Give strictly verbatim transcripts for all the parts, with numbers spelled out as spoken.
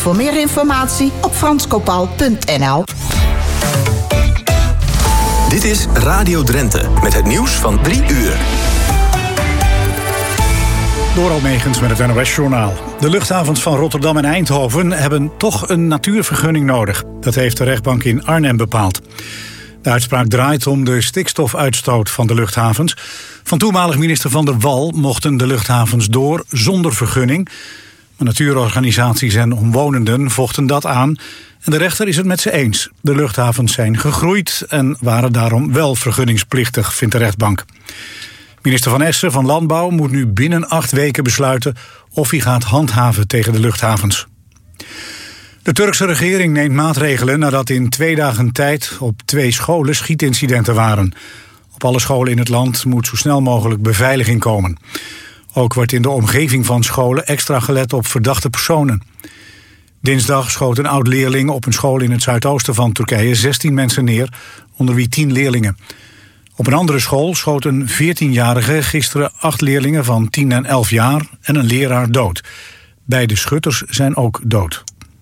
Voor meer informatie op franskopal punt n l. Dit is Radio Drenthe met het nieuws van drie uur. Door Megens met het N O S-journaal. De luchthavens van Rotterdam en Eindhoven hebben toch een natuurvergunning nodig. Dat heeft de rechtbank in Arnhem bepaald. De uitspraak draait om de stikstofuitstoot van de luchthavens. Van toenmalig minister Van der Wal mochten de luchthavens door zonder vergunning. Maar natuurorganisaties en omwonenden vochten dat aan. En de rechter is het met ze eens. De luchthavens zijn gegroeid en waren daarom wel vergunningsplichtig, vindt de rechtbank. Minister Van Essen van Landbouw moet nu binnen acht weken besluiten of hij gaat handhaven tegen de luchthavens. De Turkse regering neemt maatregelen nadat in twee dagen tijd op twee scholen schietincidenten waren. Op alle scholen in het land moet zo snel mogelijk beveiliging komen. Ook wordt in de omgeving van scholen extra gelet op verdachte personen. Dinsdag schoot een oud-leerling op een school in het zuidoosten van Turkije zestien mensen neer, onder wie tien leerlingen. Op een andere school schoot een veertienjarige gisteren acht leerlingen van tien en elf jaar en een leraar dood. Beide schutters zijn ook dood.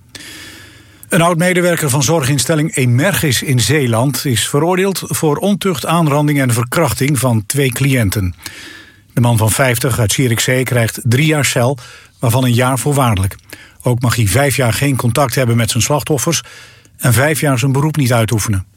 Een oud-medewerker van zorginstelling Emergis in Zeeland is veroordeeld voor ontucht, aanranding en verkrachting van twee cliënten. De man van vijftig uit Zierikzee krijgt drie jaar cel, waarvan een jaar voorwaardelijk. Ook mag hij vijf jaar geen contact hebben met zijn slachtoffers en vijf jaar zijn beroep niet uitoefenen.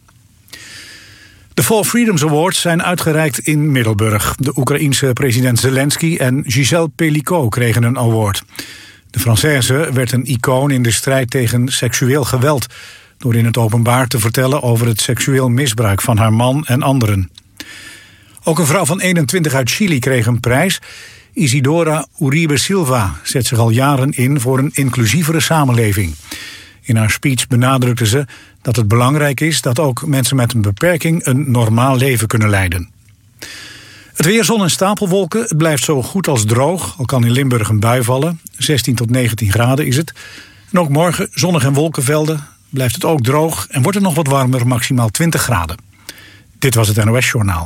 De Four Freedoms Awards zijn uitgereikt in Middelburg. De Oekraïense president Zelensky en Gisèle Pelicot kregen een award. De Française werd een icoon in de strijd tegen seksueel geweld, door in het openbaar te vertellen over het seksueel misbruik van haar man en anderen. Ook een vrouw van eenentwintig uit Chili kreeg een prijs. Isidora Uribe Silva zet zich al jaren in voor een inclusievere samenleving. In haar speech benadrukte ze dat het belangrijk is dat ook mensen met een beperking een normaal leven kunnen leiden. Het weer, zon en stapelwolken. Het blijft zo goed als droog. Al kan in Limburg een bui vallen. zestien tot negentien graden is het. En ook morgen zonnig en wolkenvelden. Blijft het ook droog en wordt het nog wat warmer, maximaal twintig graden. Dit was het N O S-journaal.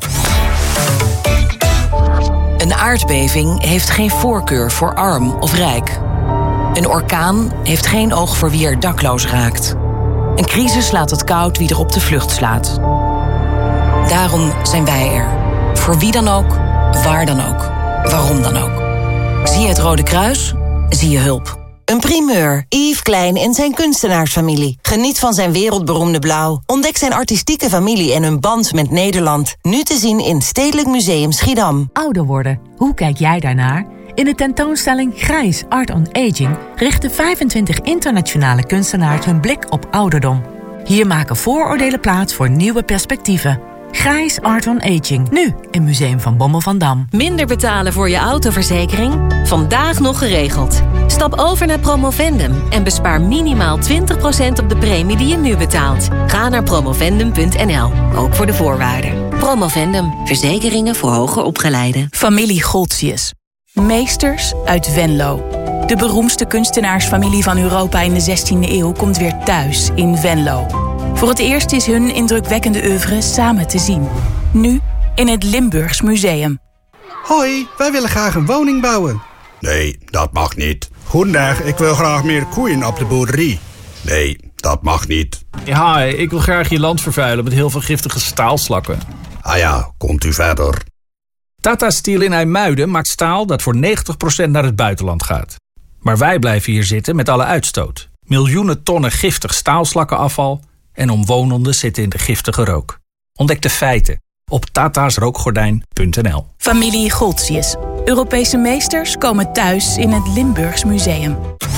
Een aardbeving heeft geen voorkeur voor arm of rijk. Een orkaan heeft geen oog voor wie er dakloos raakt. Een crisis laat het koud wie er op de vlucht slaat. Daarom zijn wij er. Voor wie dan ook, waar dan ook, waarom dan ook. Zie je het Rode Kruis? Zie je hulp. Een primeur. Yves Klein en zijn kunstenaarsfamilie. Geniet van zijn wereldberoemde blauw. Ontdek zijn artistieke familie en hun band met Nederland. Nu te zien in Stedelijk Museum Schiedam. Ouder worden. Hoe kijk jij daarnaar? In de tentoonstelling Grijs Art on Aging richten vijfentwintig internationale kunstenaars hun blik op ouderdom. Hier maken vooroordelen plaats voor nieuwe perspectieven. Grijs Art on Aging, nu in Museum van Bommel van Dam. Minder betalen voor je autoverzekering? Vandaag nog geregeld. Stap over naar Promovendum en bespaar minimaal twintig procent op de premie die je nu betaalt. Ga naar promovendum punt n l, ook voor de voorwaarden. Promovendum, verzekeringen voor hoger opgeleiden. Familie Goltzius. Meesters uit Venlo. De beroemdste kunstenaarsfamilie van Europa in de zestiende eeuw komt weer thuis in Venlo. Voor het eerst is hun indrukwekkende oeuvre samen te zien. Nu in het Limburgs Museum. Hoi, wij willen graag een woning bouwen. Nee, dat mag niet. Goedendag, ik wil graag meer koeien op de boerderie. Nee, dat mag niet. Ja, ik wil graag je land vervuilen met heel veel giftige staalslakken. Ah ja, komt u verder. Tata Steel in IJmuiden maakt staal dat voor negentig procent naar het buitenland gaat. Maar wij blijven hier zitten met alle uitstoot. Miljoenen tonnen giftig staalslakkenafval en omwonenden zitten in de giftige rook. Ontdek de feiten op tatasrookgordijn punt n l. Familie Goltzius. Europese meesters komen thuis in het Limburgs Museum.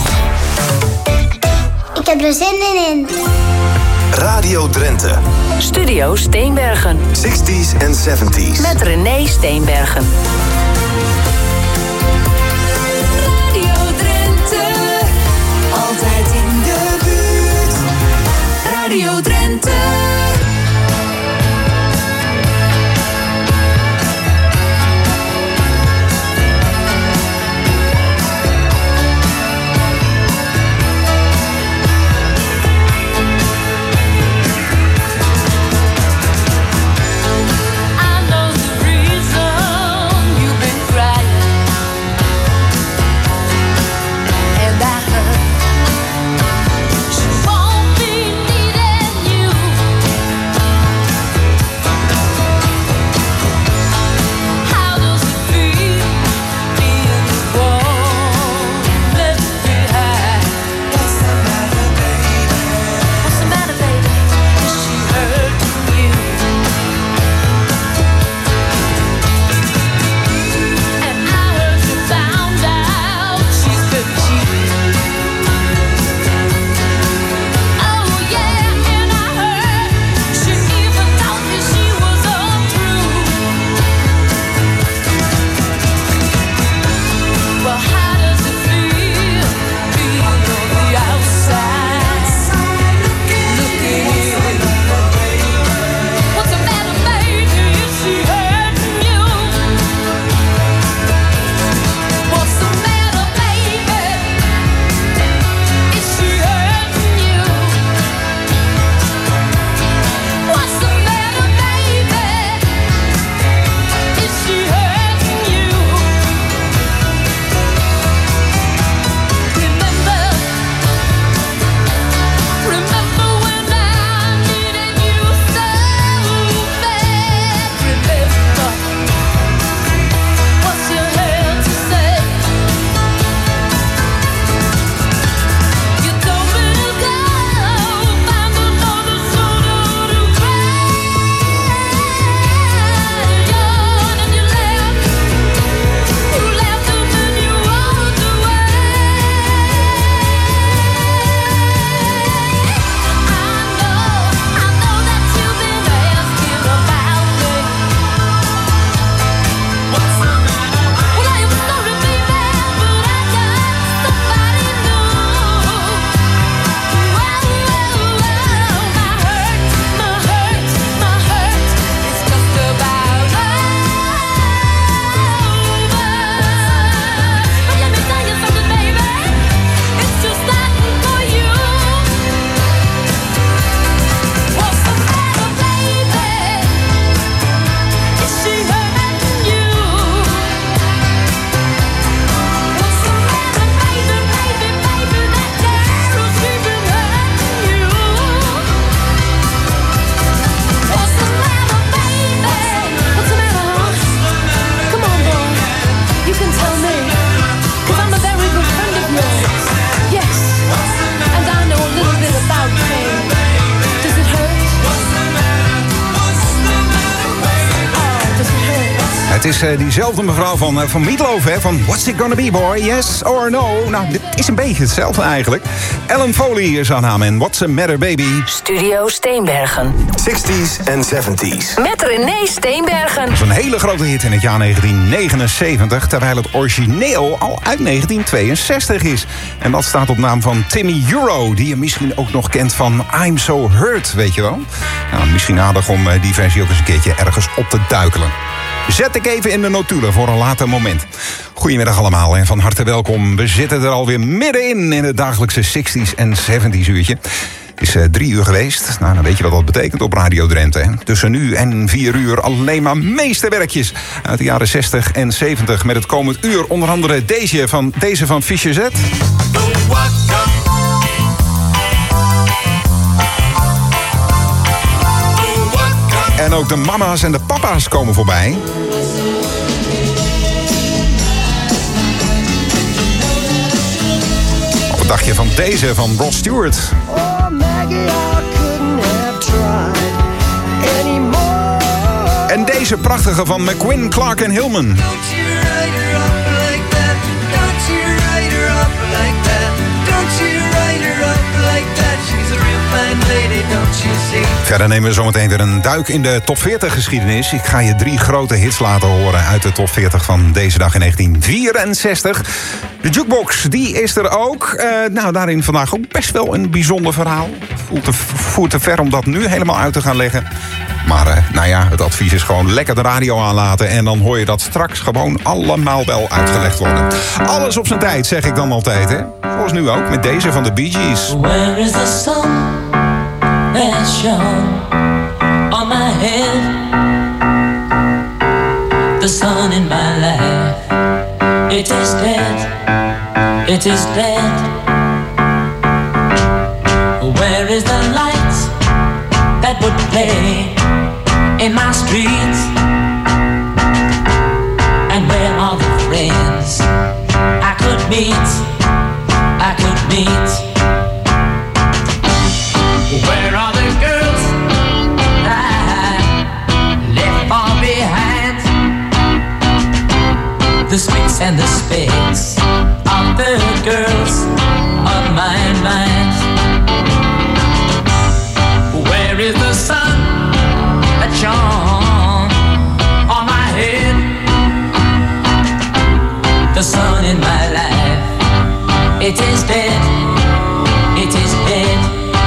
Ik heb er zin in. Radio Drenthe. Studio Steenbergen. zestig's en zeventig's. Met René Steenbergen. Radio Drenthe. Altijd in de buurt. Radio Drenthe. I know the reason you've been Het is uh, diezelfde mevrouw van, uh, van Meatloaf, hè? Van What's It Gonna Be, Boy? Yes or no? Nou, dit is een beetje hetzelfde eigenlijk. Ellen Foley is haar naam en What's the Matter, Baby? Studio Steenbergen. zestig's en zeventig's. Met René Steenbergen. Dat is een hele grote hit in het jaar negentien negenenzeventig... terwijl het origineel al uit negentien tweeënzestig is. En dat staat op naam van Timmy Euro... die je misschien ook nog kent van I'm So Hurt, weet je wel? Nou, misschien aardig om uh, die versie ook eens een keertje ergens op te duikelen. Zet ik even in de notulen voor een later moment. Goedemiddag allemaal en van harte welkom. We zitten er alweer middenin in het dagelijkse zestig's en zeventig's uurtje. Het is uh, drie uur geweest. Nou, dan weet je wat dat betekent op Radio Drenthe. Hè? Tussen nu en vier uur alleen maar meesterwerkjes uit de jaren zestig en zeventig. Met het komend uur onder andere deze van, deze van Fischer Z. En ook de mama's en de papa's komen voorbij. Wat dacht je van deze van Rod Stewart? Oh, Maggie, I couldn't have tried anymore. En deze prachtige van McQueen, Clark en Hillman. Don't you write her up like that. Don't you write her up like that. Don't you write her up like that. She's a real fine lady, don't you see? Verder nemen we zometeen weer een duik in de top veertig geschiedenis. Ik ga je drie grote hits laten horen uit de top veertig van deze dag in negentien vierenzestig. De jukebox, die is er ook. Uh, nou, daarin vandaag ook best wel een bijzonder verhaal. Voelt te, voert te ver om dat nu helemaal uit te gaan leggen. Maar uh, nou ja, het advies is gewoon lekker de radio aanlaten... en dan hoor je dat straks gewoon allemaal wel uitgelegd worden. Alles op zijn tijd, zeg ik dan altijd, hè. Zoals nu ook, met deze van de Bee Gees. Where is the sun that shone on my head? The sun in my life, it is dead, it is dead. Where is the light that would play in my streets? And where are the friends I could meet, I could meet? Where are the girls I left far behind? The spicks and the specks of the girls on my mind. Where is the sun that shone on my head? The sun in my life, it is dead, it is dead.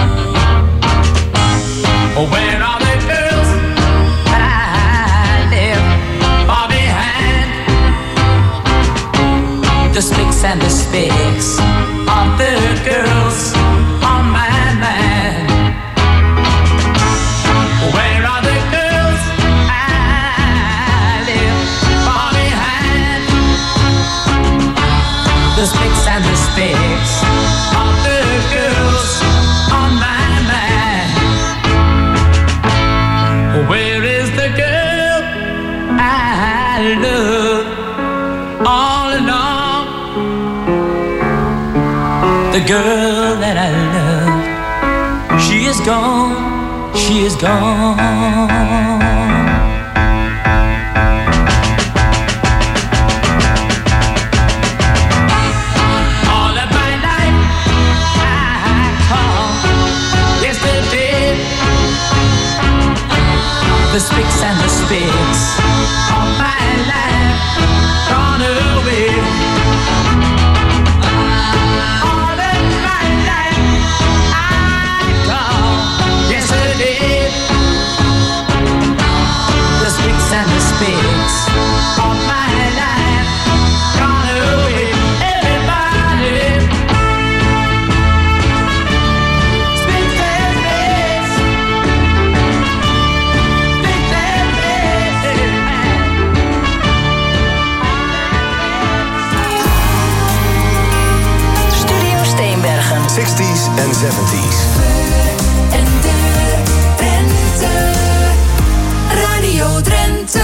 Where are the girls that I left far behind? The spicks and the specks of the girls on my mind. Where are the girls I left far behind? The spicks and the specks of the girls on my mind. Where is the girl I love all along? The girl that I love, she is gone, she is gone. The spicks and the spicks of my life gone away. All of my life I gone yesterday. The spicks and the spicks of my life gone away. Everybody. Spicks and spicks. zestig's en zeventig's. En de Drenthe. Radio Drenthe.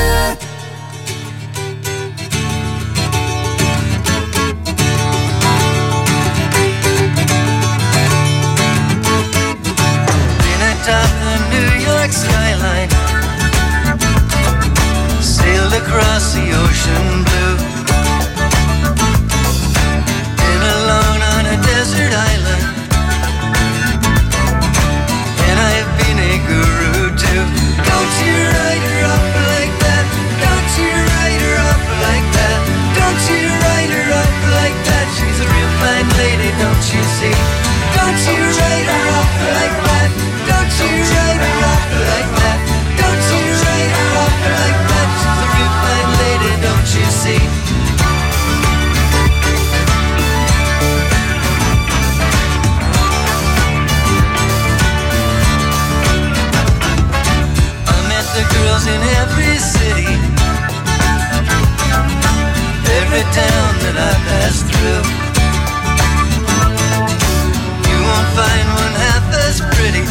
Been atop the New York skyline, sailed across Don't you ride her up like that? Don't you ride her up like that? Don't you ride her up like that? She's a real fine lady, don't you see? I met the girls in every city, every town that I pass through. You won't find one half as pretty,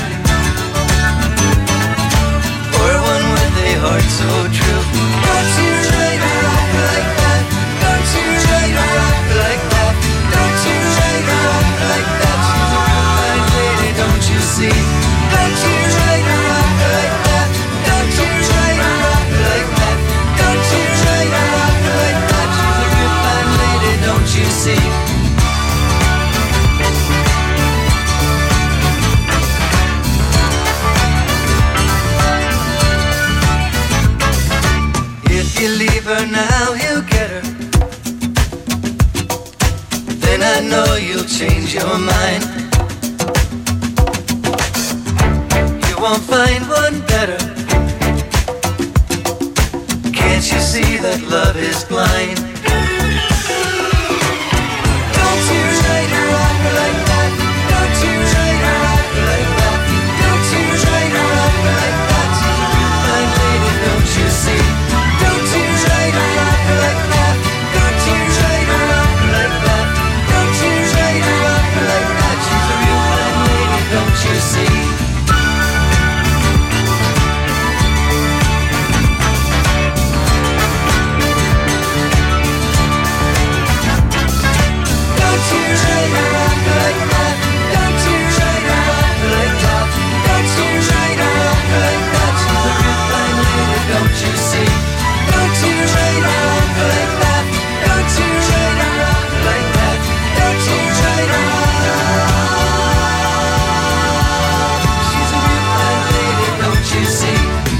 or one with a heart so true. Don't you ride her up like that? Don't you ride her up like that? Don't you ride her up like that? She's a real fine lady, don't you see? Don't you ride her up like that? Don't you ride her up like that? Don't you ride her up like that? She's a real fine lady, don't you see? If you leave her now, he'll get her. Then I know you'll change your mind. You won't find one better. Can't you see that love is blind? Don't you ride her up like that? Don't you ride her up like that? Don't you ride her up like that? She's a real fine lady, don't you see? Don't you ride her up like that? Don't you ride her up like that? Don't you ride her up like that? She's a real fine lady, don't you see? Don't you ride her up like that? Don't you ride her up like that? Don't you ride her up like that? She's a real fine lady, don't you see? Don't you ride her up like that? Don't you ride her up like that? Don't you ride her up? She's a real fine lady, don't you see?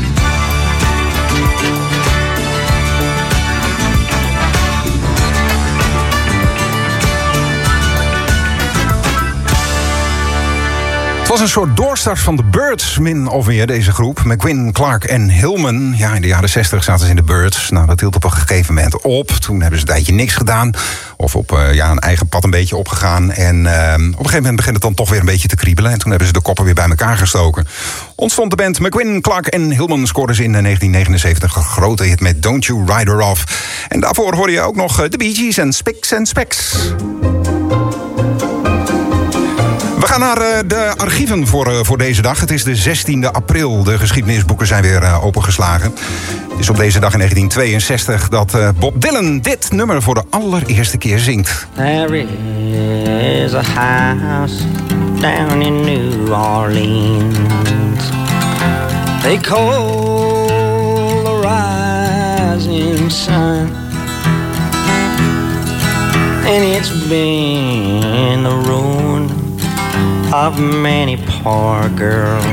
Het was een soort doorstart van de Byrds, min of meer, deze groep. McGuinn, Clark en Hillman. Ja, in de jaren zestig zaten ze in de Byrds. Nou, dat hield op een gegeven moment op. Toen hebben ze een tijdje niks gedaan. Of op uh, ja, een eigen pad een beetje opgegaan. En uh, op een gegeven moment begint het dan toch weer een beetje te kriebelen. En toen hebben ze de koppen weer bij elkaar gestoken. Ontstond de band McGuinn, Clark en Hillman. Scoorden ze in negentien negenenzeventig een grote hit met Don't You Ride Her Off. En daarvoor hoorde je ook nog de Bee Gees en Spiks and Specks. We gaan naar uh, de archieven voor, uh, voor deze dag. Het is de zestiende april. De geschiedenisboeken zijn weer uh, opengeslagen. Het is op deze dag in negentien tweeënzestig dat uh, Bob Dylan dit nummer voor de allereerste keer zingt. There is a house down in New Orleans. They call the rising sun. And it's been the ruin of many poor girls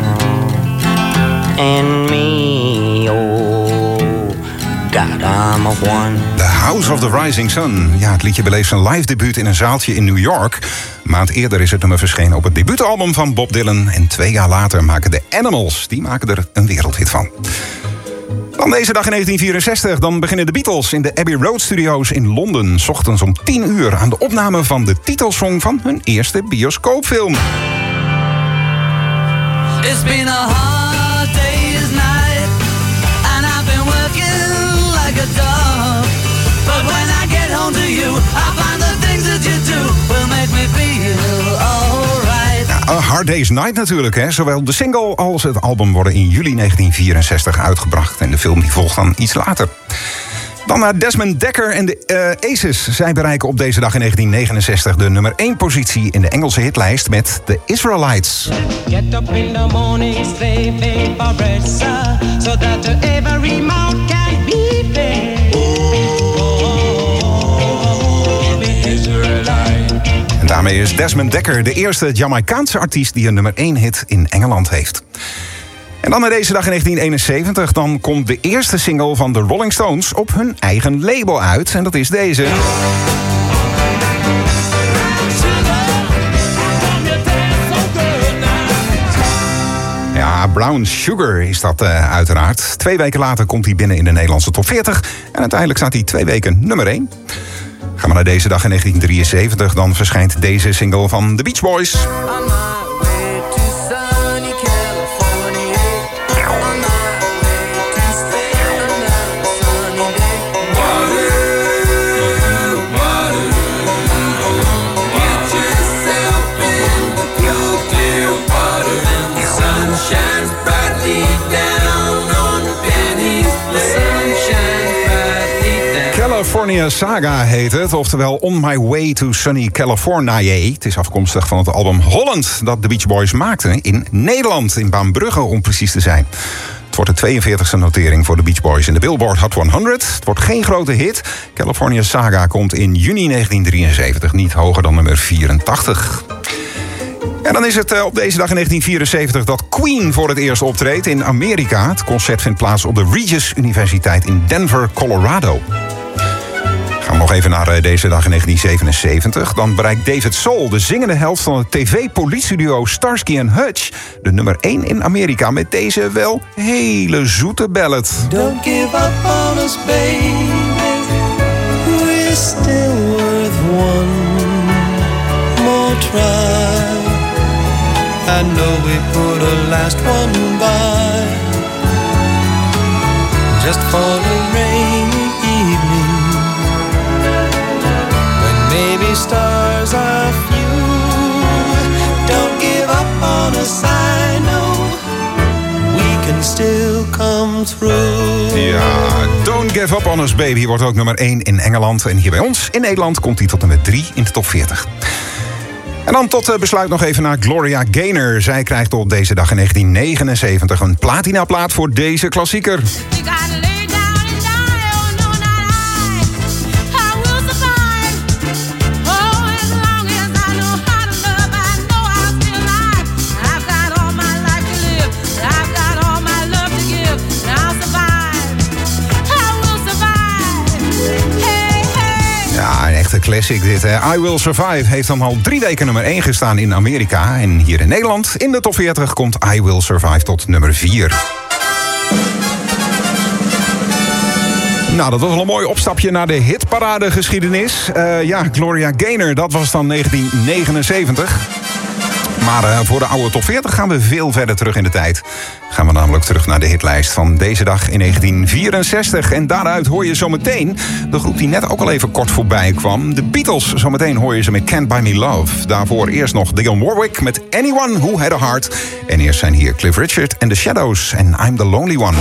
and me, oh, God, I'm a one. The House of the Rising Sun. Ja, het liedje beleeft zijn live debuut in een zaaltje in New York. Een maand eerder is het nummer verschenen op het debuutalbum van Bob Dylan. En twee jaar later maken de Animals, die maken er een wereldhit van. Dan deze dag in negentien vierenzestig, dan beginnen de Beatles in de Abbey Road Studios in Londen. 's Ochtends om tien uur aan de opname van de titelsong van hun eerste bioscoopfilm. It's been a hard day's night, and I've been working like a dog. But when I get home to you, I find the things that you do will make me feel alright. Ja, A Hard Day's Night natuurlijk, hè. Zowel de single als het album worden in juli negentien vierenzestig uitgebracht. En de film die volgt dan iets later. Dan naar Desmond Dekker en de uh, Aces. Zij bereiken op deze dag in negentien negenenzestig de nummer één positie in de Engelse hitlijst met The Israelites. Get up in the morning, slaving for bread, sir, so that every mouth can be fed. Oh, the Israelite. En daarmee is Desmond Dekker de eerste Jamaicaanse artiest die een nummer één hit in Engeland heeft. En dan naar deze dag in negentien eenenzeventig, dan komt de eerste single van de Rolling Stones op hun eigen label uit. En dat is deze. Brown Sugar is dat uh, uiteraard. Twee weken later komt hij binnen in de Nederlandse top veertig. En uiteindelijk staat hij twee weken nummer één. Gaan we naar deze dag in negentien drieënzeventig. Dan verschijnt deze single van The Beach Boys. California Saga heet het, oftewel On My Way to Sunny California. Het is afkomstig van het album Holland dat de Beach Boys maakten in Nederland, in Baambrugge om precies te zijn. Het wordt de tweeënveertigste notering voor de Beach Boys in de Billboard Hot honderd. Het wordt geen grote hit. California Saga komt in juni negentien drieënzeventig niet hoger dan nummer vierentachtig. En dan is het op deze dag in negentien vierenzeventig dat Queen voor het eerst optreedt in Amerika. Het concert vindt plaats op de Regis Universiteit in Denver, Colorado. Gaan we nog even naar deze dag in negentien zevenenzeventig. Dan bereikt David Soul, de zingende helft van het tv-politieduo Starsky and Hutch, de nummer één in Amerika met deze wel hele zoete ballad. Don't give up on us, baby. We're still worth one more try. I know we put a last one by, just for a rainy evening, when maybe stars are few. Don't give up on us, I know we can still come through. Ja, Don't Give Up On Us Baby wordt ook nummer één in Engeland. En hier bij ons in Nederland komt hij tot nummer drie in de top veertig. En dan tot besluit nog even naar Gloria Gaynor. Zij krijgt op deze dag in negentien negenenzeventig een platinaplaat voor deze klassieker. Echte classic dit, hè. I Will Survive heeft dan al drie weken nummer één gestaan in Amerika. En hier in Nederland, in de top veertig, komt I Will Survive tot nummer vier. Nou, dat was al een mooi opstapje naar de hitparadegeschiedenis. Uh, ja, Gloria Gaynor, dat was dan negentien negenenzeventig. Maar uh, voor de oude top veertig gaan we veel verder terug in de tijd. Gaan we namelijk terug naar de hitlijst van deze dag in negentien vierenzestig. En daaruit hoor je zometeen de groep die net ook al even kort voorbij kwam. De Beatles. Zometeen hoor je ze met Can't Buy Me Love. Daarvoor eerst nog Dionne Warwick met Anyone Who Had A Heart. En eerst zijn hier Cliff Richard en The Shadows en I'm The Lonely One.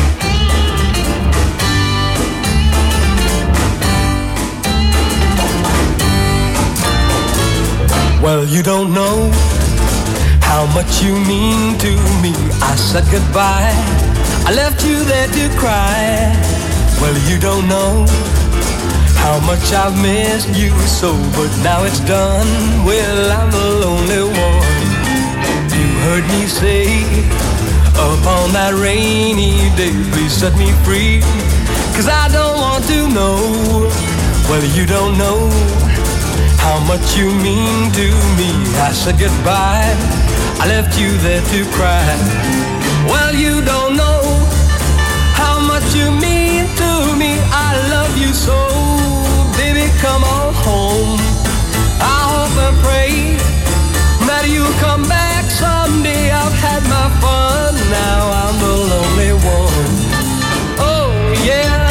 Well, you don't know how much you mean to me. I said goodbye, I left you there to cry. Well, you don't know how much I've missed you so, but now it's done. Well, I'm the lonely one. You heard me say, upon that rainy day, please set me free, 'cause I don't want to know. Well, you don't know how much you mean to me. I said goodbye, I left you there to cry. Well, you don't know how much you mean to me. I love you so, baby, come on home. I hope and pray that you'll come back someday. I've had my fun, now I'm the lonely one. Oh, yeah.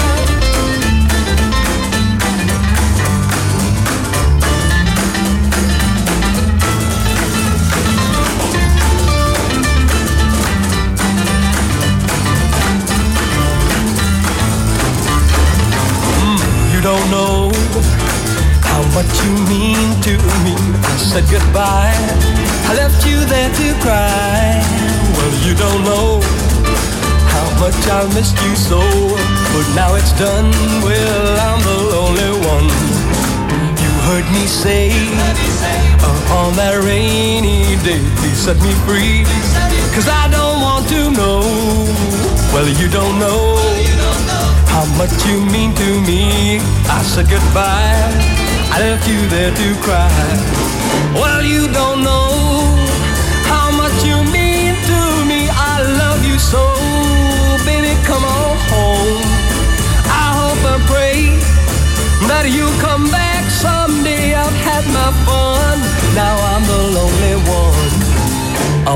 You don't know how much you mean to me. I said goodbye, I left you there to cry. Well, you don't know how much I missed you so, but now it's done. Well, I'm the lonely one. You heard me say, upon that rainy day, please set me free, 'cause I don't want to know. Well, you don't know how much you mean to me. I said goodbye, I left you there to cry. Well, you don't know how much you mean to me. I love you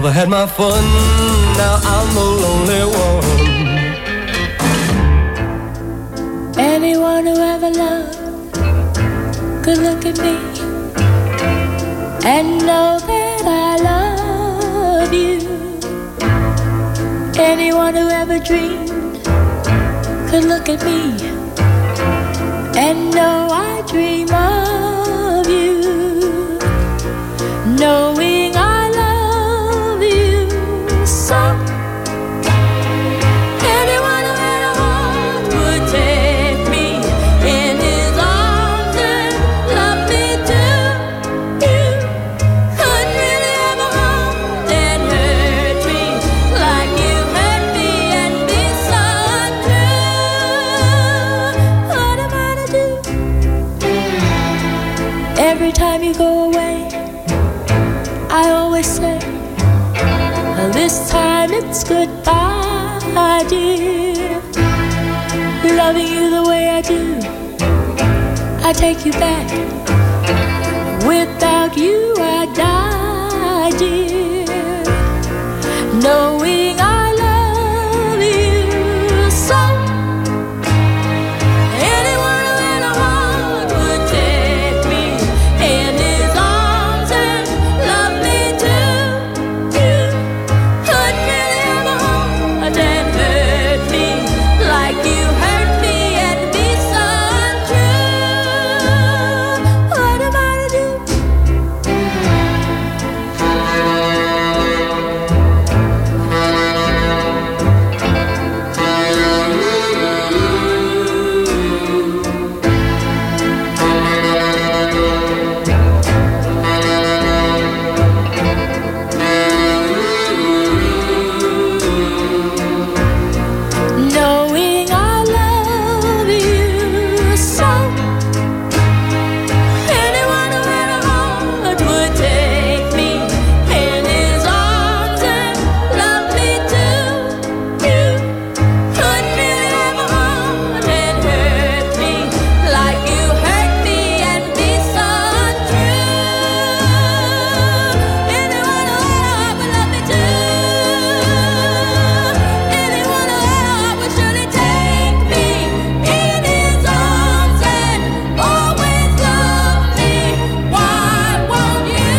I've had my fun, now I'm the lonely one. Anyone who ever loved could look at me and know that I love you. Anyone who ever dreamed could look at me and know I dream of you. Knowing I love you so. Anyone who had a heart would take me in his arms and love me too. You couldn't really ever hold and hurt me like you hurt me and be so untrue. What am I to do? Every time you go away, I always say, this time it's goodbye, dear. Loving you the way I do, I take you back. Without you I die, dear. Knowing I love you so. Anyone who had a heart would take me in his arms and love me too. You couldn't really ever hold and hurt me like you hurt me and be so untrue. What am I to do? Knowing I love you so. Anyone who had a heart would take me in his arms and love me too. You couldn't really ever hold and hurt me like you hurt me and be so untrue. Anyone who had a heart would love me too. Anyone who had a heart would surely take me in his arms and always love me. Why won't you?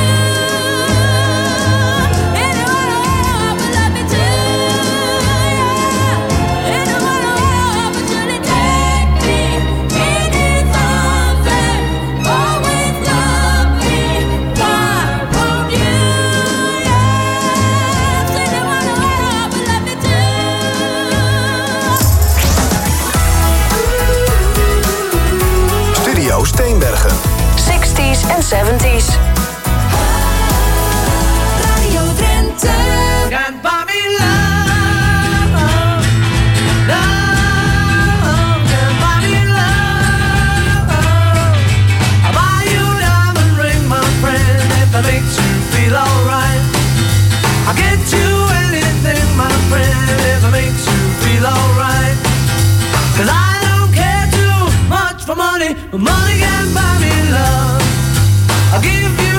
Anyone who had a heart would love me too. Yeah. Anyone who had a heart would surely take me in his arms and always love me. Why won't you? Yes. Anyone who had a heart would love me too. Studio Steenbergen. sixties en seventies. Radio Drenthe. Can't buy me love, love, can't buy me love. I'll buy you a diamond ring, my friend, if that makes you feel alright. I'll get you anything, my friend, if it makes you feel alright. 'Cause I don't care too much for money, but money can't buy me love. I'll give you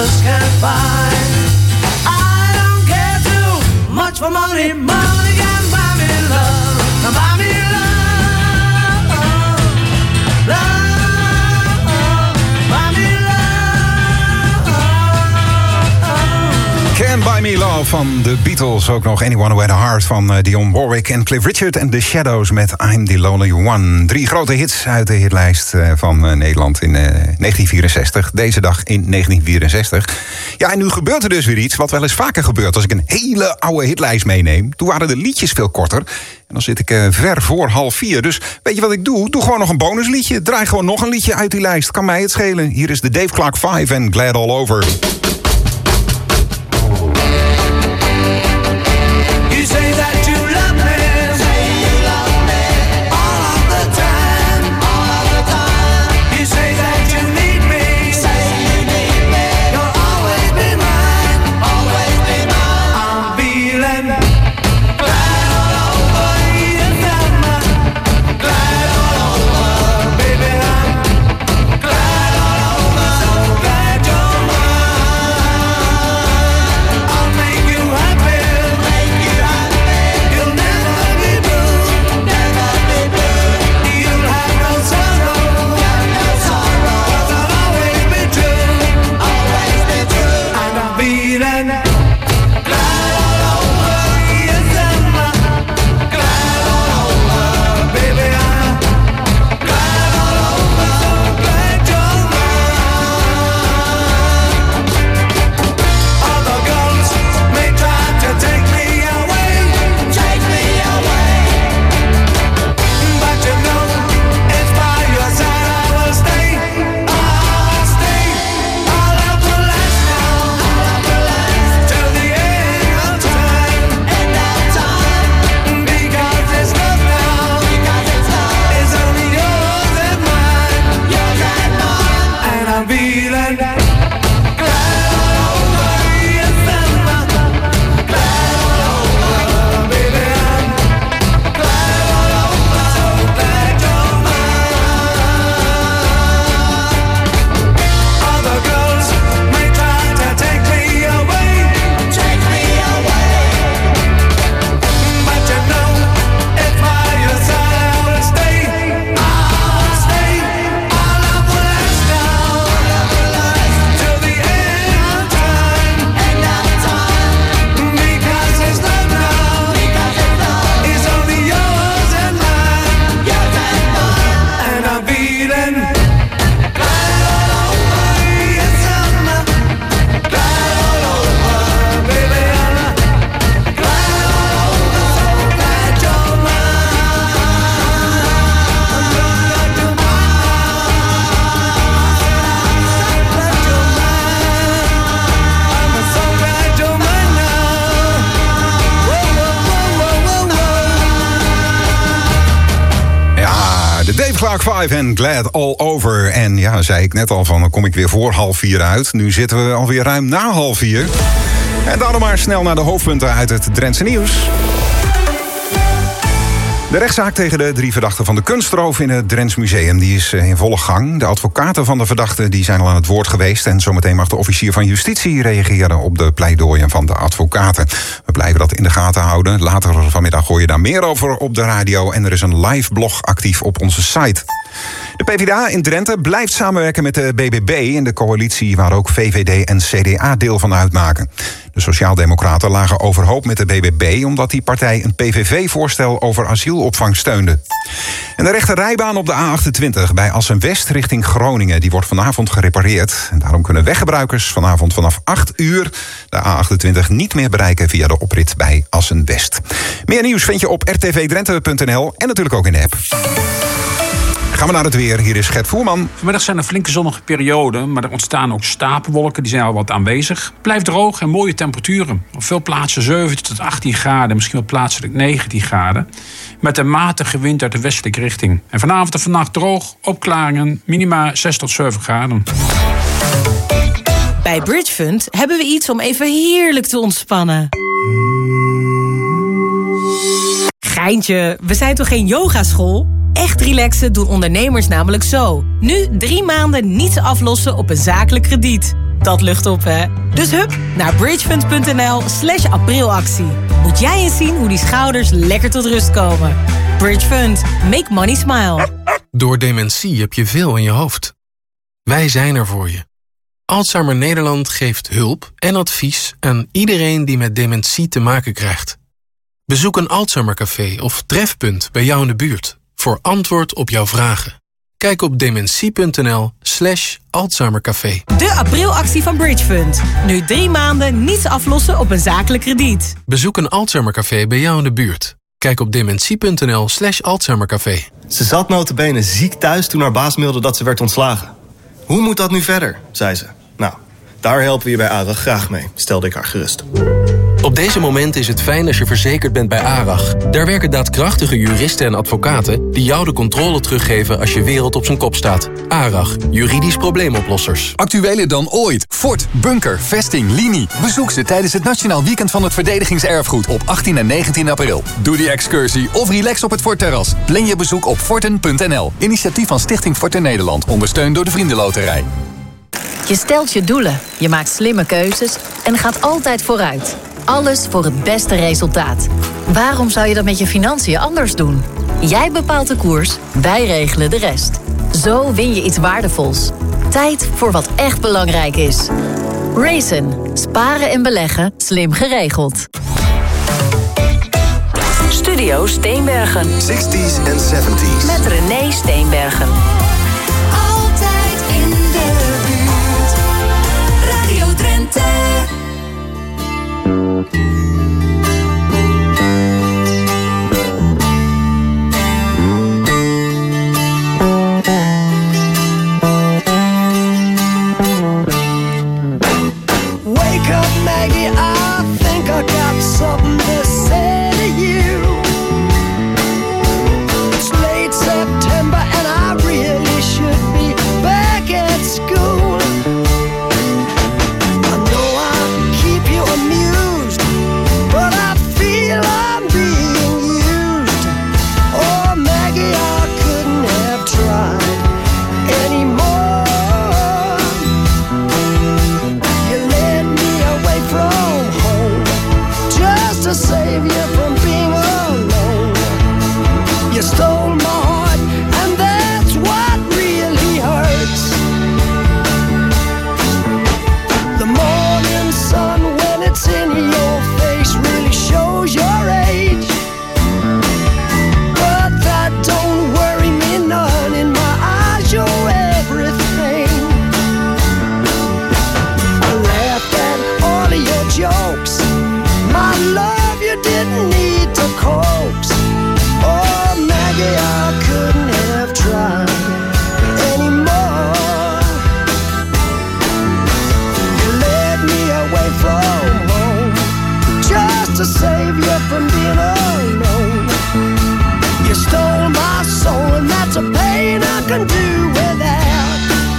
just can't buy. I don't care too much for money. Money can buy me love. Now buy me love, love, buy me love. Can't Buy Me Love van de Beatles. Ook nog Anyone Who Had a Heart van uh, Dionne Warwick en Cliff Richard en The Shadows met I'm the Lonely One. Drie grote hits uit de hitlijst uh, van uh, Nederland in uh, negentien vierenzestig. Deze dag in negentien vierenzestig. Ja, en nu gebeurt er dus weer iets wat wel eens vaker gebeurt als ik een hele oude hitlijst meeneem. Toen waren de liedjes veel korter. En dan zit ik uh, ver voor half vier. Dus weet je wat ik doe? Doe gewoon nog een bonusliedje. Draai gewoon nog een liedje uit die lijst. Kan mij het schelen. Hier is de Dave Clark vijf en Glad All Over. You say that you love me, say you love me all of the time, all of the time. You say that you need me, say you need me. You'll always be mine, always be mine. I'm feeling glad all over, yes I'm glad all over, baby I'm glad all over, so glad you're mine. I'll make you happy. Clark vijf en Glad All Over. En ja, zei ik net al van, dan kom ik weer voor half vier uit. Nu zitten we alweer ruim na half vier. En daarom maar snel naar de hoofdpunten uit het Drentse nieuws. De rechtszaak tegen de drie verdachten van de kunstroof in het Drents Museum die is in volle gang. De advocaten van de verdachten die zijn al aan het woord geweest. En zometeen mag de officier van justitie reageren op de pleidooien van de advocaten. We blijven dat in de gaten houden. Later vanmiddag hoor je daar meer over op de radio. En er is een live blog actief op onze site. De PvdA in Drenthe blijft samenwerken met de B B B in de coalitie waar ook V V D en C D A deel van uitmaken. De Sociaaldemocraten lagen overhoop met de B B B omdat die partij een P V V-voorstel over asielopvang steunde. En de rechterrijbaan op de A achtentwintig bij Assen-West richting Groningen die wordt vanavond gerepareerd. En daarom kunnen weggebruikers vanavond vanaf acht uur de A achtentwintig niet meer bereiken via de oprit bij Assen-West. Meer nieuws vind je op r t v drenthe punt n l en natuurlijk ook in de app. Gaan we naar het weer. Hier is Gert Voerman. Vanmiddag zijn er flinke zonnige perioden, maar er ontstaan ook stapelwolken. Die zijn al wat aanwezig. Blijft droog en mooie temperaturen. Op veel plaatsen zeventien tot achttien graden, misschien wel plaatselijk negentien graden. Met een matige wind uit de westelijke richting. En vanavond en vannacht droog, opklaringen, minima zes tot zeven graden. Bij Bridgefund hebben we iets om even heerlijk te ontspannen. Geintje, we zijn toch geen yogaschool? Echt relaxen doen ondernemers namelijk zo. Nu drie maanden niets aflossen op een zakelijk krediet. Dat lucht op, hè? Dus hup naar bridgefund.nl slash aprilactie. Moet jij eens zien hoe die schouders lekker tot rust komen. Bridgefund. Make money smile. Door dementie heb je veel in je hoofd. Wij zijn er voor je. Alzheimer Nederland geeft hulp en advies aan iedereen die met dementie te maken krijgt. Bezoek een Alzheimercafé of trefpunt bij jou in de buurt voor antwoord op jouw vragen. Kijk op dementie.nl slash Alzheimercafé. De aprilactie van Bridgefund. Nu drie maanden niets aflossen op een zakelijk krediet. Bezoek een Alzheimercafé bij jou in de buurt. Kijk op dementie.nl slash Alzheimercafé. Ze zat nota bene ziek thuis toen haar baas mailde dat ze werd ontslagen. Hoe moet dat nu verder, zei ze. Nou, daar helpen we je bij ARAG graag mee, stelde ik haar gerust. Op deze moment is het fijn als je verzekerd bent bij ARAG. Daar werken daadkrachtige juristen en advocaten die jou de controle teruggeven als je wereld op zijn kop staat. ARAG, juridisch probleemoplossers. Actueler dan ooit. Fort, Bunker, Vesting, Linie. Bezoek ze tijdens het Nationaal Weekend van het Verdedigingserfgoed op achttien en negentien april. Doe die excursie of relax op het Fortterras. Plan je bezoek op forten punt n l. Initiatief van Stichting Forten Nederland. Ondersteund door de Vriendenloterij. Je stelt je doelen, je maakt slimme keuzes en gaat altijd vooruit. Alles voor het beste resultaat. Waarom zou je dat met je financiën anders doen? Jij bepaalt de koers, wij regelen de rest. Zo win je iets waardevols. Tijd voor wat echt belangrijk is. Raisin. Sparen en beleggen, slim geregeld. Studio Steenbergen. zestig's en zeventig's. Met René Steenbergen. Altijd in de buurt. Radio Drenthe. Wake up, Maggie, I think I got something to say to you. It's late September and I really should be back at school. I know I keep you amused, but I feel I'm being used. Oh, Maggie, I couldn't have tried anymore. You led me away from home just to save you from being alone. You stole my heart, and that's what really hurts. The morning sun, when it's in your face, really shows your age. But that don't worry me none. In my eyes, you're everything. I laughed at all of your jokes. My love, you didn't need to coax. Oh, Maggie, I couldn't have tried anymore. You led me away from home just to save you from being alone. You stole my soul, and that's a pain I can do without.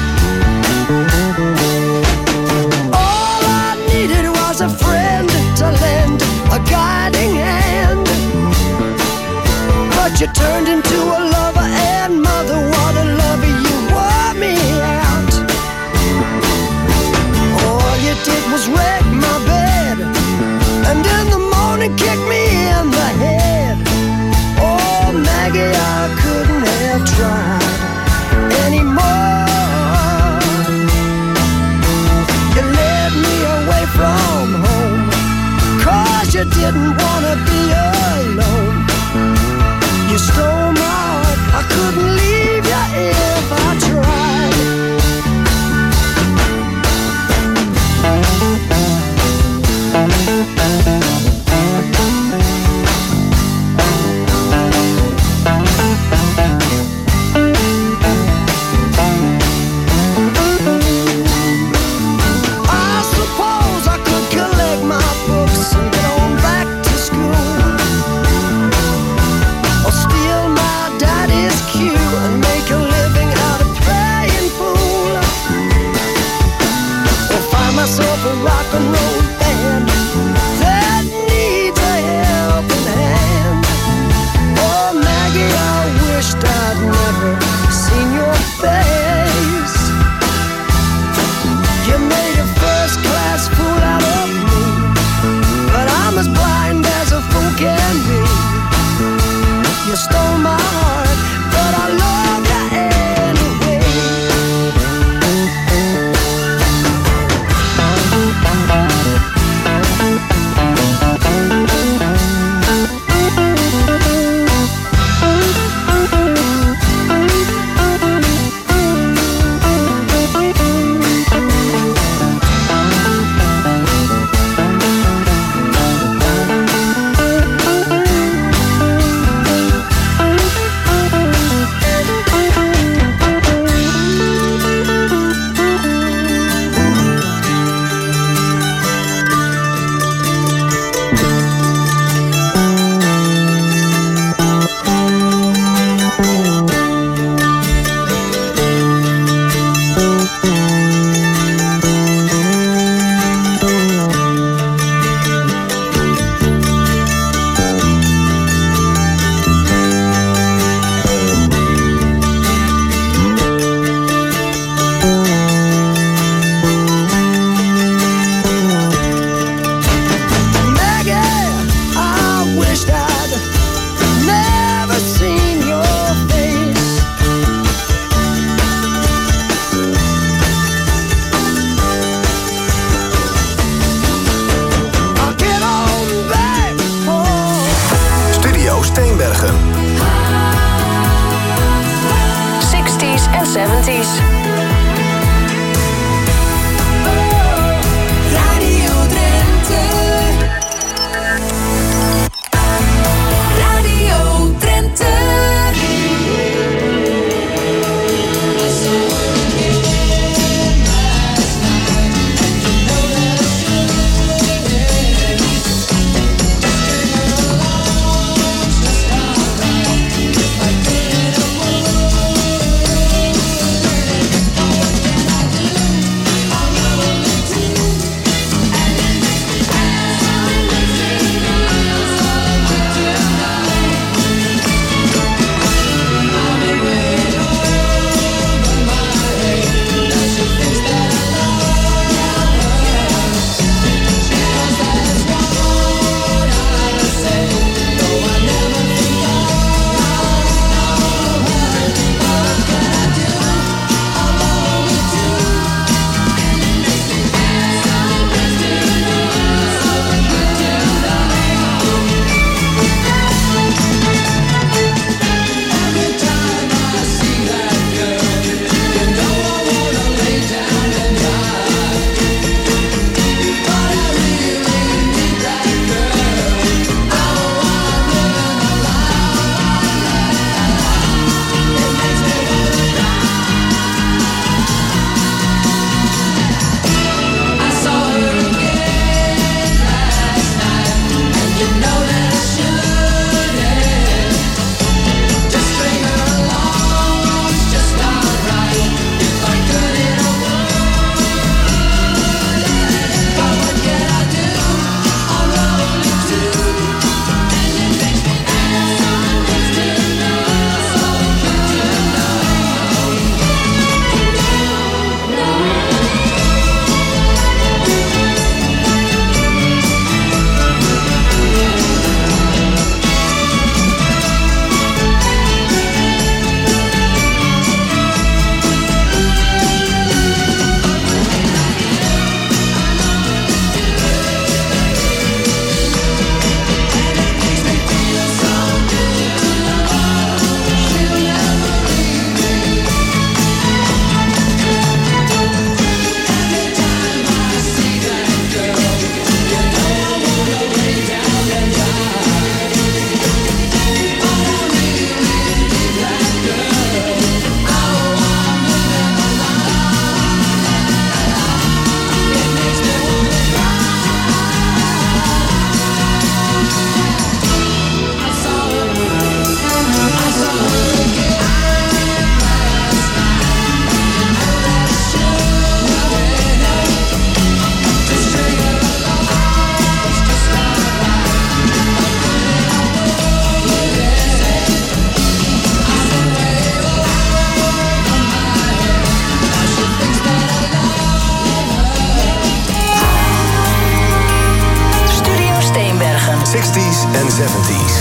All I needed was a friend to lend a guiding hand. But you turned into a lover and mother. What a lover, you wore me out. All you did was wreck my bed, and in the morning kick me in the head. Oh, Maggie, I couldn't have tried anymore. You led me away from home, cause you didn't wanna be alone. You stole my heart, I couldn't leave you if I tried. zeventies. Radio Drenthe. Radio Drenthe. sixties en seventies.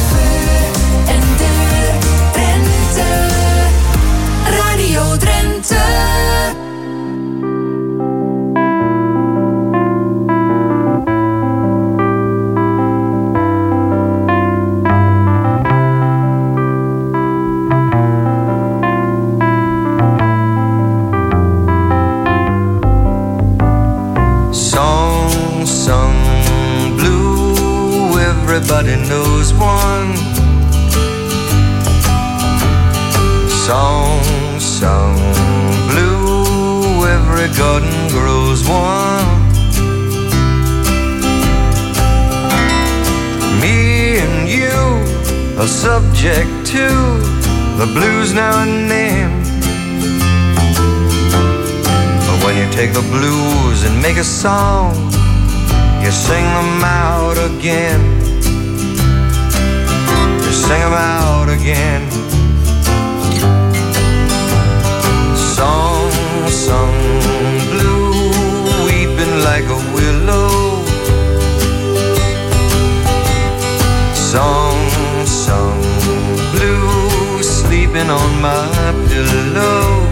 En de Drenthe. Radio Drenthe. Song sung blue, everybody knows one. Song sung blue, every garden grows one. Me and you are subject to the blues now and then. But when you take the blues and make a song, you sing them out again. You sing them out again. Song sung blue, weeping like a willow. Song sung blue, sleeping on my pillow.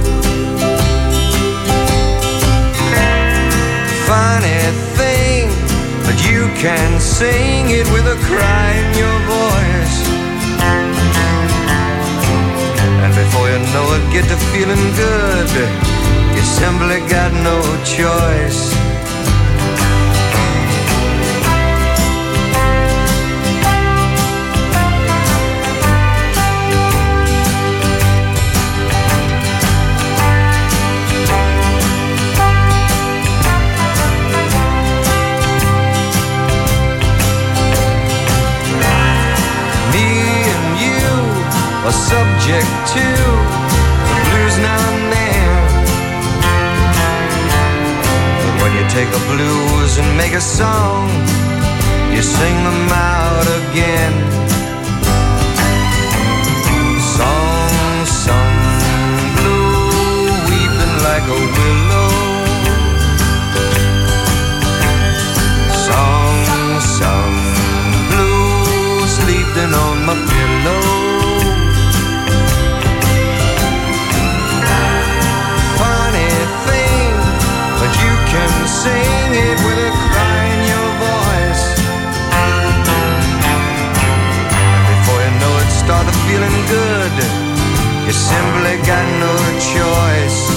Funny thing, but you can sing it with a cry in your voice. feeling good, you simply got no choice. Are subject to the blues now and then. But when you take a blues and make a song, you sing them out again. Song sung blue, weeping like a willow. Song sung blue, sleeping on my pillow. Can sing it with a cry in your voice. Before you know it, started feeling good. You simply got no choice.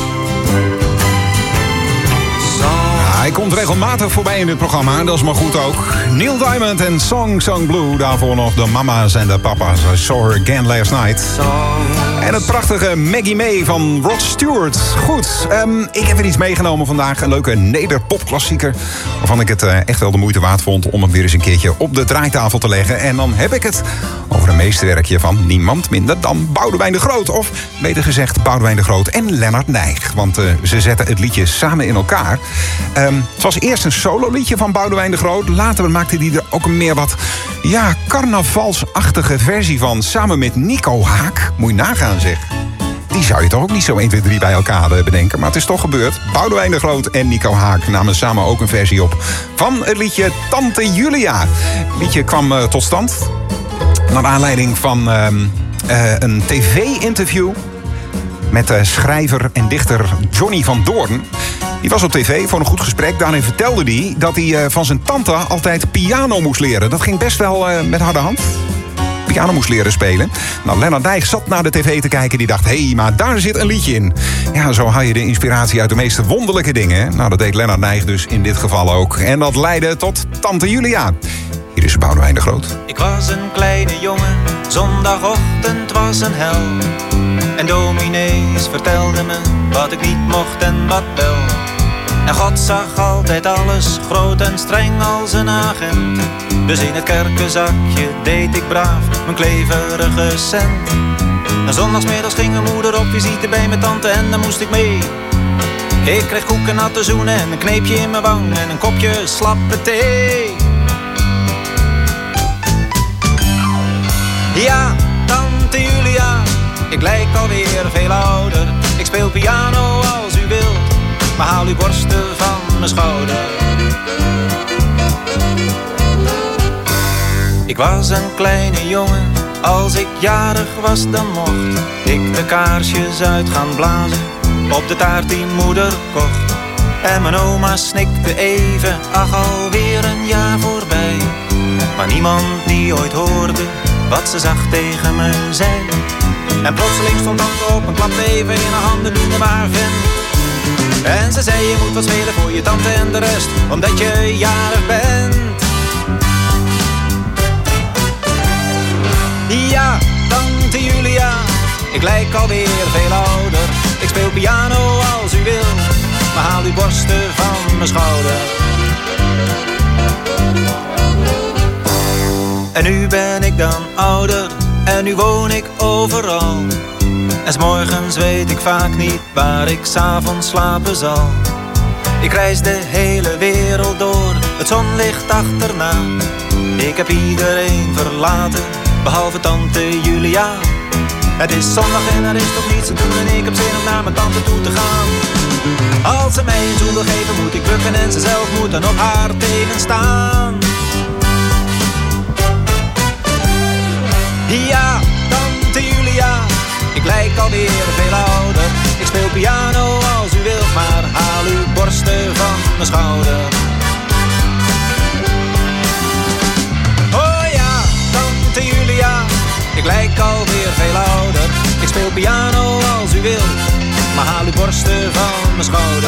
Hij komt regelmatig voorbij in dit programma, dat is maar goed ook. Neil Diamond en Song Sung Blue. Daarvoor nog de mama's en de papa's. I saw her again last night. En het prachtige Maggie May van Rod Stewart. Goed, um, ik heb er iets meegenomen vandaag. Een leuke nederpopklassieker. Waarvan ik het uh, echt wel de moeite waard vond om hem weer eens een keertje op de draaitafel te leggen. En dan heb ik het over een meesterwerkje van niemand minder dan Boudewijn de Groot. Of beter gezegd Boudewijn de Groot en Lennart Nijg. Want uh, ze zetten het liedje samen in elkaar. Um, het was eerst een sololiedje van Boudewijn de Groot. Later maakte hij er ook een meer wat ja, carnavalsachtige versie van. Samen met Nico Haak. Moet je nagaan zeg. Die zou je toch ook niet zo één, twee, drie bij elkaar bedenken. Maar het is toch gebeurd. Boudewijn de Groot en Nico Haak namen samen ook een versie op van het liedje Tante Julia. Het liedje kwam uh, tot stand naar aanleiding van uh, uh, een tv-interview met uh, schrijver en dichter Johnny van Doorn. Die was op tv voor een goed gesprek. Daarin vertelde hij dat hij uh, van zijn tante altijd piano moest leren. Dat ging best wel uh, met harde hand. Piano moest leren spelen. Nou, Lennart Nijg zat naar de tv te kijken. Die dacht, hé, hey, maar daar zit een liedje in. Ja, zo haal je de inspiratie uit de meest wonderlijke dingen. Nou, dat deed Lennart Nijg dus in dit geval ook. En dat leidde tot Tante Julia. Hier is Boudewijn de Groot. Ik was een kleine jongen, zondagochtend was een hel. En dominees vertelden me wat ik niet mocht en wat wel. En God zag altijd alles, groot en streng als een agent. Dus in het kerkenzakje deed ik braaf mijn kleverige cent. En zondagsmiddags ging mijn moeder op visite bij mijn tante en daar moest ik mee. Ik kreeg koeken, natte zoenen en een kneepje in mijn wang en een kopje slappe thee. Ja, tante Julia, ik lijk alweer veel ouder. Ik speel piano als u wilt, maar haal uw borsten van mijn schouder. Ik was een kleine jongen, als ik jarig was dan mocht ik de kaarsjes uit gaan blazen op de taart die moeder kocht. En mijn oma snikte even, ach alweer een jaar voorbij. Maar niemand die ooit hoorde wat ze zacht tegen me zei. En plotseling stond tante op en klapte even in haar handen, doe me maar vent. En ze zei je moet wat spelen voor je tante en de rest, omdat je jarig bent. Ja, tante Julia, ik lijk alweer veel ouder. Ik speel piano als u wil, maar haal uw borsten van mijn schouder. En nu ben ik dan ouder, en nu woon ik overal. En 's morgens weet ik vaak niet waar ik 's avonds slapen zal. Ik reis de hele wereld door, het zonlicht achterna. Ik heb iedereen verlaten, behalve tante Julia. Het is zondag en er is toch niets te doen en ik heb zin om naar mijn tante toe te gaan. Als ze mij een zoen wil geven moet ik bukken en ze zelf moet dan op haar tenen staan. Ja, tante Julia, ik lijk alweer veel ouder. Ik speel piano als u wilt, maar haal uw borsten van mijn schouder. Oh ja, tante Julia, ik lijk alweer veel ouder. Ik speel piano als u wilt, maar haal uw borsten van mijn schouder.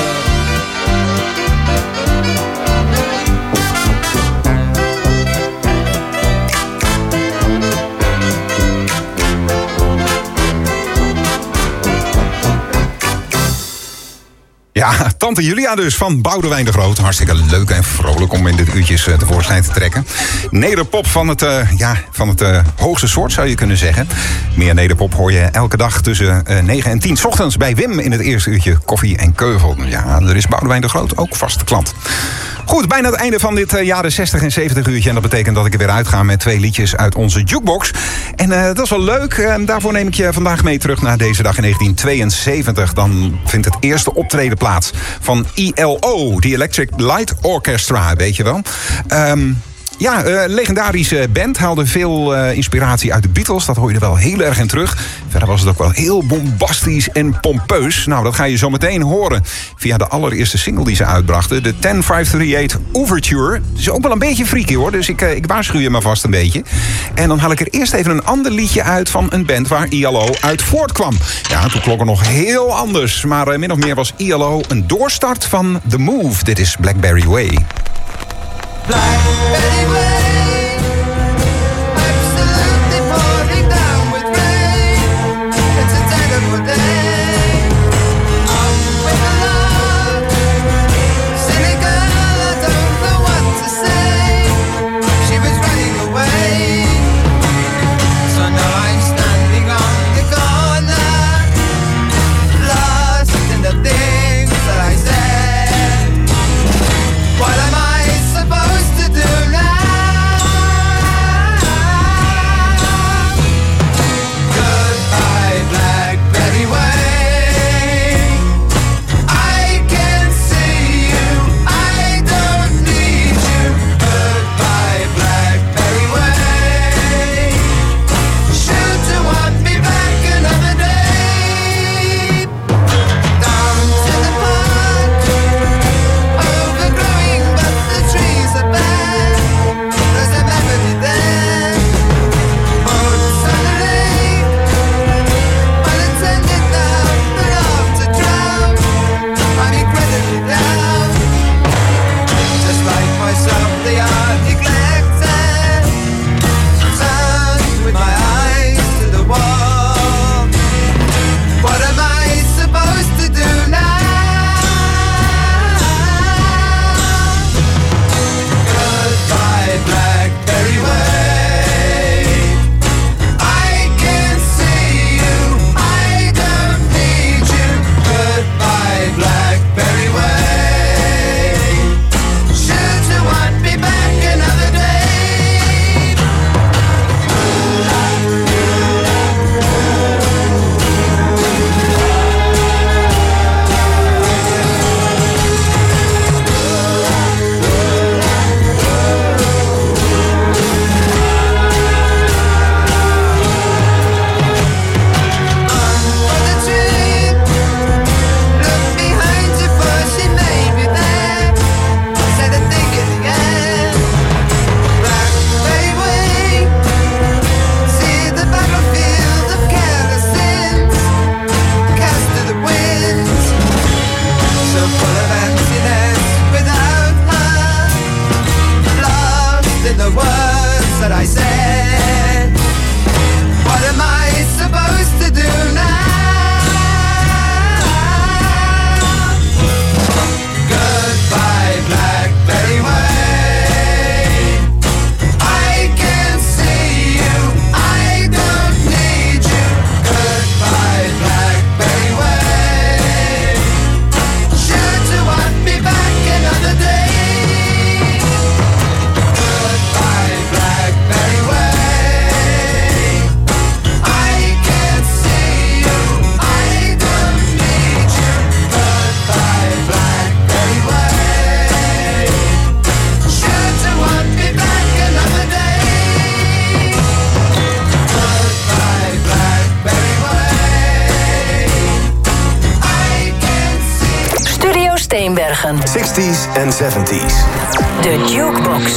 Ja, Tante Julia dus, van Boudewijn de Groot. Hartstikke leuk en vrolijk om in dit uurtjes uh, tevoorschijn te trekken. Nederpop van het, uh, ja, van het uh, hoogste soort, zou je kunnen zeggen. Meer nederpop hoor je elke dag tussen uh, negen en tien 's ochtends bij Wim in het eerste uurtje Koffie en Keuvel. Ja, er is Boudewijn de Groot ook vaste klant. Goed, bijna het einde van dit uh, jaren zestig en zeventig uurtje. En dat betekent dat ik er weer uitga met twee liedjes uit onze jukebox. En uh, dat is wel leuk. Uh, daarvoor neem ik je vandaag mee terug naar deze dag in negentien tweeënzeventig. Dan vindt het eerste optreden plaats van I L O, The Electric Light Orchestra, weet je wel. Um, Ja, uh, legendarische band, haalde veel uh, inspiratie uit de Beatles. Dat hoor je er wel heel erg in terug. Verder was het ook wel heel bombastisch en pompeus. Nou, dat ga je zo meteen horen via de allereerste single die ze uitbrachten. De ten vijf drie acht Overture. Het is ook wel een beetje freaky hoor, dus ik, uh, ik waarschuw je maar vast een beetje. En dan haal ik er eerst even een ander liedje uit van een band waar I L O uit voortkwam. Ja, toen klonk het nog heel anders. Maar uh, min of meer was I L O een doorstart van The Move. Dit is Blackberry Way. Blackberry Way, absolutely pouring down with rain. It's a terrible day. I'm with a love, silly girl, I don't know what to say. She was running away, so now I'm standing on the corner, lost in the things that I said. What am I supposed to do now? Goodbye, Blackberry Way. I can see you, I don't need you. Goodbye, Blackberry Way. Should you want me back another day? Down to the park, overgrowing, but the trees are bare. There's a melody there. Boats on the lake, unattended now, the love to drown. I'm incredibly down. Just like myself, they are neglected. Turned with my eyes to the wall. What am I supposed to do now? Goodbye, Blackberry Way. I can see you, I don't need you. Goodbye, Blackberry Way. Should you want me back another day? For the trip, look behind you for she may be there. Said a thing in the end. Blackberry Way, see the battlefield of careless sins, cast to the winds. So full of emptiness without her, lost in the words that I said. What am I supposed to do now? Goodbye, Blackberry Way. I can see you, I don't need you. Goodbye, Blackberry Way. Should you want me back another day? Goodbye, Blackberry Way. I can see you, I don't need you. Goodbye, Blackberry Way. Should you want me back another day? Goodbye, Blackberry Way. I can see. Studio Steenbergen. zestig's en zeventig's. De Jukebox.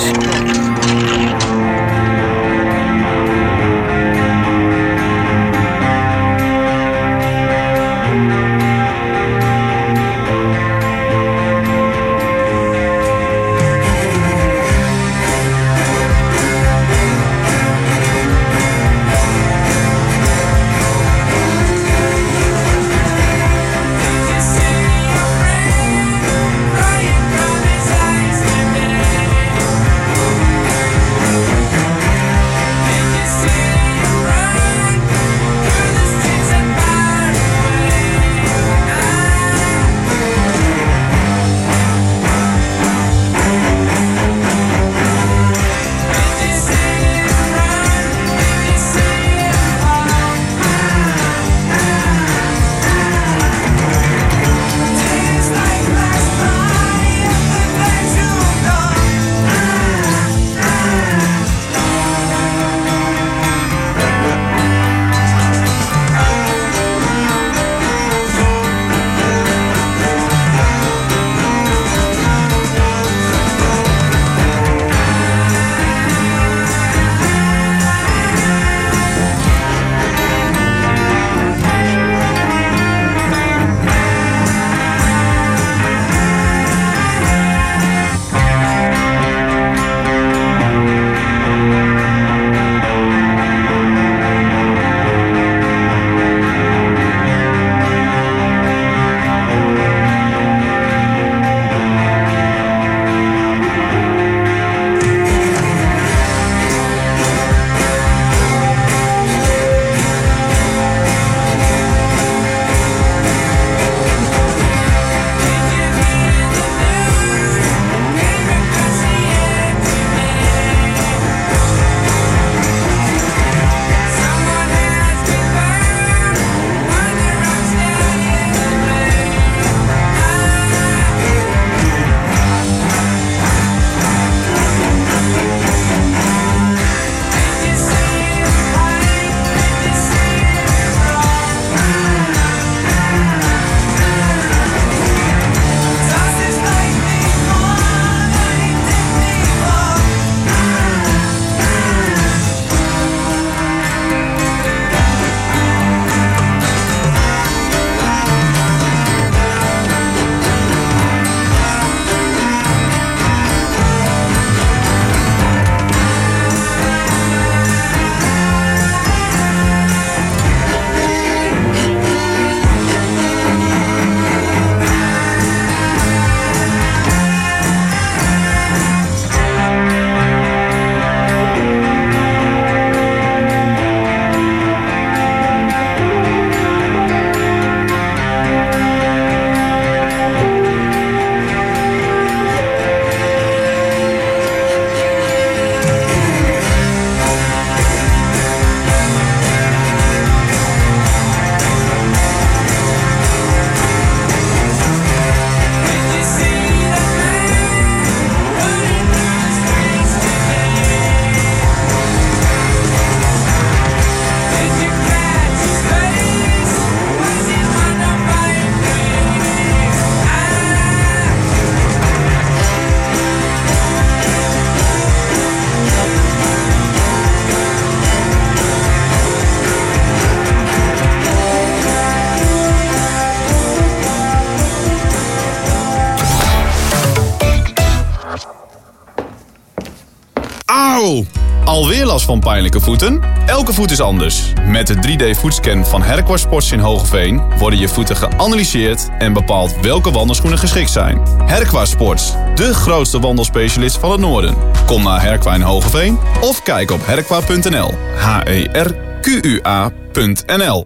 Auw! Alweer last van pijnlijke voeten? Elke voet is anders. Met de drie D voetscan van Herqua Sports in Hogeveen worden je voeten geanalyseerd en bepaald welke wandelschoenen geschikt zijn. Herqua Sports, de grootste wandelspecialist van het noorden. Kom naar Herqua in Hogeveen of kijk op herqua punt n l. H E R Q U A punt n l.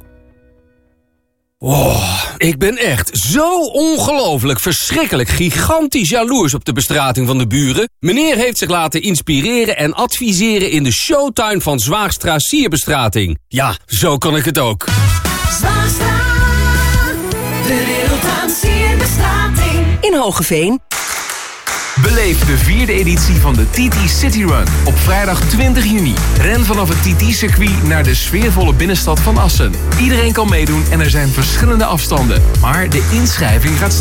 Oh, ik ben echt zo ongelooflijk, verschrikkelijk, gigantisch jaloers op de bestrating van de buren. Meneer heeft zich laten inspireren en adviseren in de showtuin van Zwaagstra Sierbestrating. Ja, zo kan ik het ook. Zwaagstra, de wereld aan sierbestrating. In Hogeveen. Beleef de vierde editie van de T T City Run op vrijdag twintig juni. Ren vanaf het T T-circuit naar de sfeervolle binnenstad van Assen. Iedereen kan meedoen en er zijn verschillende afstanden. Maar de inschrijving gaat